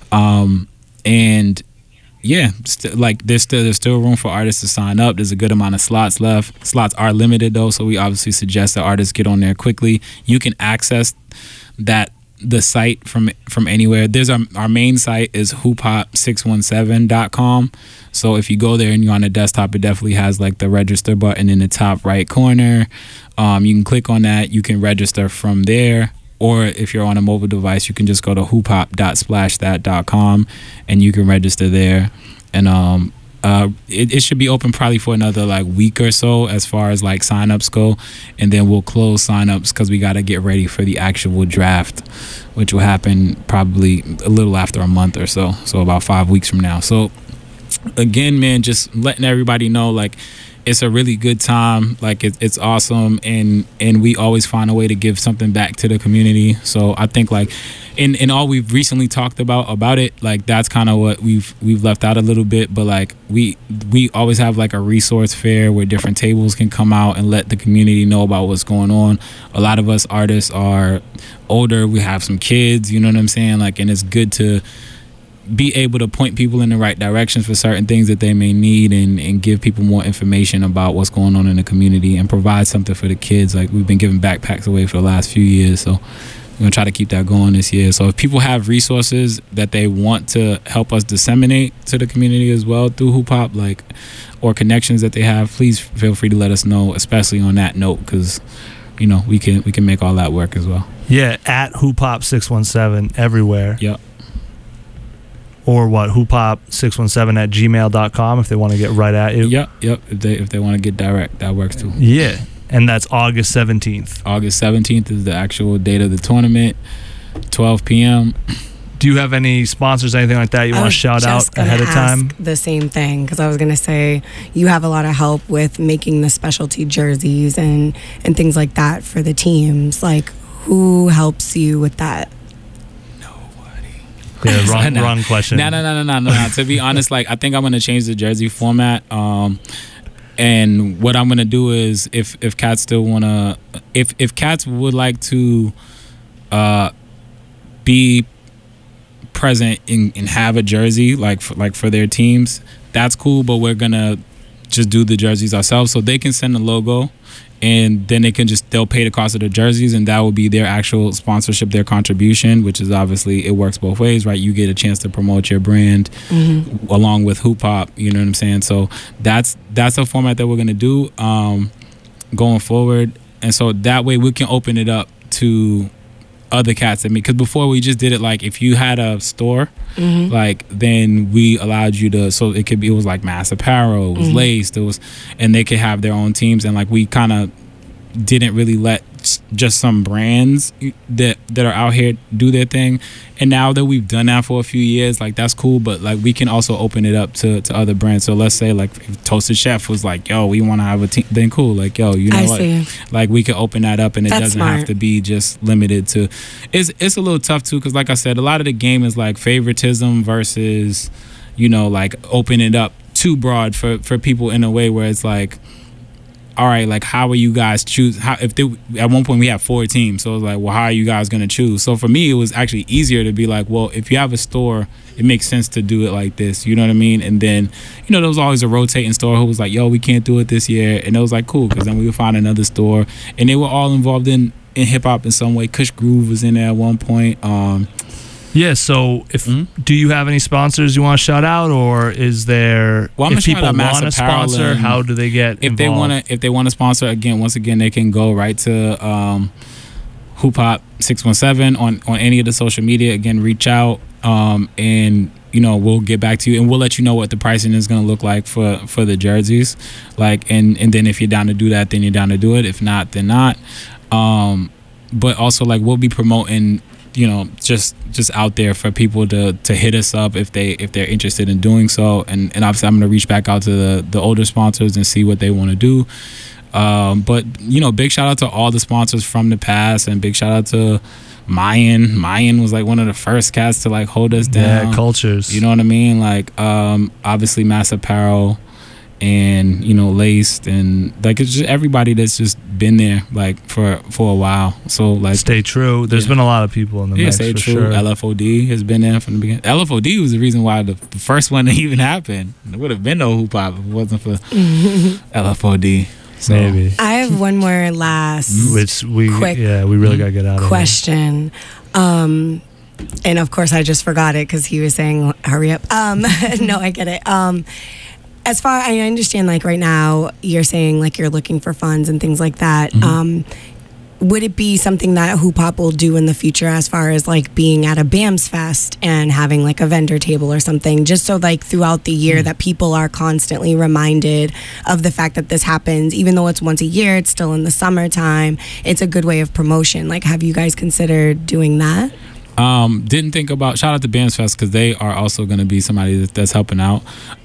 And yeah, like there's still room for artists to sign up. There's a good amount of slots left. Slots are limited though, so we obviously suggest that artists get on there quickly. You can access the site from anywhere. There's our main site is hoophop617.com. So if you go there and you're on the desktop, it definitely has like the register button in the top right corner. You can click on that. You can register from there. Or if you're on a mobile device, you can just go to hoophop.splashthat.com and you can register there. And it should be open probably for another like week or so as far as like signups go. And then we'll close signups because we got to get ready for the actual draft, which will happen probably a little after a month or so. So about 5 weeks from now. So again, man, just letting everybody know, like, it's a really good time. Like it's awesome, and we always find a way to give something back to the community. So I think like in all we've recently talked about it, like that's kind of what we've left out a little bit. But like we always have like a resource fair where different tables can come out and let the community know about what's going on. A lot of us artists are older. We have some kids, you know what I'm saying? Like, and it's good to be able to point people in the right directions for certain things that they may need, and give people more information about what's going on in the community and provide something for the kids. Like, we've been giving backpacks away for the last few years, so we're gonna try to keep that going this year. So if people have resources that they want to help us disseminate to the community as well through Hoop Hop, like, or connections that they have, please feel free to let us know, especially on that note, because you know, we can make all that work as well. Yeah, at HoopHop617 everywhere. Yep. Or what, HoopHop617 at gmail.com if they want to get right at you. Yep. If they want to get direct, that works too. Yeah, and that's August 17th. August 17th is the actual date of the tournament, 12 p.m. Do you have any sponsors, anything like that you want to shout out ahead of time? The same thing, because I was going to say you have a lot of help with making the specialty jerseys and things like that for the teams. Like, who helps you with that? Yeah, wrong question. No. To be honest, like, I think I'm gonna change the jersey format. And what I'm gonna do is, if cats still wanna, if cats would like to, be present and have a jersey like for their teams, that's cool. But we're gonna just do the jerseys ourselves, so they can send the logo. And then they'll pay the cost of the jerseys, and that will be their actual sponsorship, their contribution, which is obviously, it works both ways, right? You get a chance to promote your brand along with Hoop Hop, you know what I'm saying? So that's a format that we're going to do going forward. And so that way we can open it up to other cats than me. Because before we just did it like, if you had a store, like, then we allowed you to, so it was like Mass Apparel, it was Laced, and they could have their own teams. And like, we kind of didn't really let just some brands that are out here do their thing. And now that we've done that for a few years, like, that's cool. But like, we can also open it up to other brands. So let's say like if Toasted Chef was like, yo, we want to have a team, then cool. Like, yo, you know what? Like, we can open that up, and it doesn't have to be just limited to. It's a little tough too, because like I said, a lot of the game is like favoritism versus, you know, like open it up too broad for people in a way where it's like, all right, like, how are you guys choose? At one point we had 4 teams, so it was like, well, how are you guys gonna choose? So for me, it was actually easier to be like, well, if you have a store, it makes sense to do it like this. You know what I mean? And then, you know, there was always a rotating store who was like, yo, we can't do it this year, and it was like, cool, because then we would find another store, and they were all involved in hip hop in some way. Kush Groove was in there at one point. Yeah, so do you have any sponsors you want to shout out, or is there, if people want to sponsor, how do they get involved? If they want to sponsor, once again, they can go right to Hoop Hop 617 on any of the social media. Again, reach out, and you know, we'll get back to you, and we'll let you know what the pricing is going to look like for the jerseys. Like, and then if you're down to do that, then you're down to do it. If not, then not. But also, like, we'll be promoting, you know, just out there for people to hit us up if they're interested in doing so. And obviously I'm going to reach back out to the older sponsors and see what they want to do. But, you know, big shout out to all the sponsors from the past, and big shout out to Mayan was like one of the first cats to like hold us down. Yeah, Cultures. You know what I mean? Like, obviously Mass Apparel, and, you know, Laced, and like, it's just everybody that's just been there like for a while. So like, Stay True. There's been a lot of people in the mix. Stay for True. Sure. LFOD has been there from the beginning. LFOD was the reason why the first one to even happen. There would have been no Hoop Hop if it wasn't for LFOD. So. Maybe. I have one more last which we really gotta get out of question. And of course I just forgot it because he was saying hurry up. No, I get it. As far I understand, like right now you're saying like you're looking for funds and things like that. Would it be something that Hoop Hop will do in the future, as far as like being at a BAMS Fest and having like a vendor table or something, just so like throughout the year that people are constantly reminded of the fact that this happens, even though it's once a year, it's still in the summertime. It's a good way of promotion. Like, have you guys considered doing that? Didn't think about, shout out to BAMS Fest, because they are also going to be somebody that's helping out.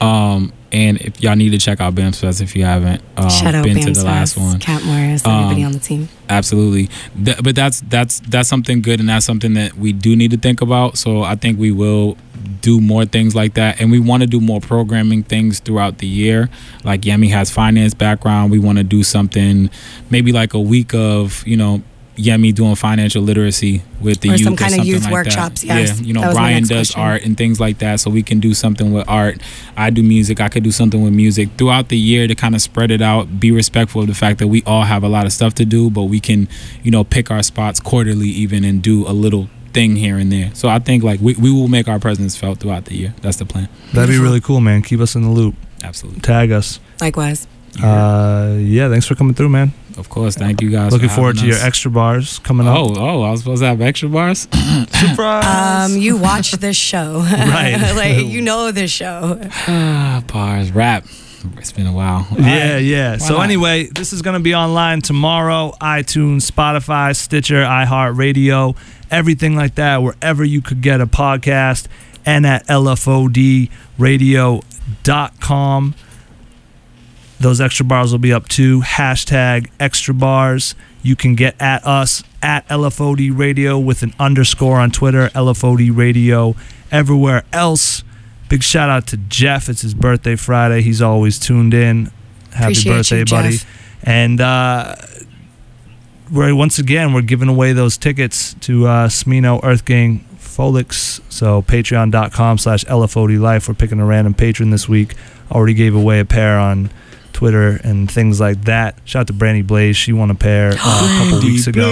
And if y'all need to check out BAMS Fest if you haven't Shout out been BAMS to the last Fest, one. Cat Morris, everybody on the team. Absolutely. But that's something good, and that's something that we do need to think about. So I think we will do more things like that, and we want to do more programming things throughout the year. Like Yemi has finance background. We want to do something, maybe like a week of, you know, Yemi doing financial literacy with the or youth, some kind of youth like workshops. That. Yes, yeah, you know, Brian does question. art and things like that, so we can do something with art. I do music. I could do something with music throughout the year to kind of spread it out. Be respectful of the fact that we all have a lot of stuff to do, but we can, you know, pick our spots quarterly even and do a little thing here and there. So I think like we will make our presence felt throughout the year. That's the plan. That'd be really cool, man. Keep us in the loop. Absolutely. Tag us. Likewise. Thanks for coming through, man. Of course, thank you guys. Looking for forward to having your us. extra bars coming up. Oh, I was supposed to have extra bars. Surprise! You watch this show, Right? Like you know this show. Bars, rap. It's been a while. Yeah. So not? anyway, this is going to be online tomorrow. iTunes, Spotify, Stitcher, iHeartRadio, everything like that, wherever you could get a podcast, and at LFODradio.com. Those extra bars will be up too. Hashtag extra bars. You can get at us at LFOD Radio with an underscore on Twitter, LFOD Radio. Everywhere else, big shout out to Jeff. It's his birthday Friday. He's always tuned in. Happy Appreciate birthday, you, buddy. Jeff. And we're giving away those tickets to Smino Earth Gang Folix. So patreon.com/LFOD Life. We're picking a random patron this week. Already gave away a pair on Twitter and things like that. Shout out to Brandy Blaze. She won a pair a couple weeks ago.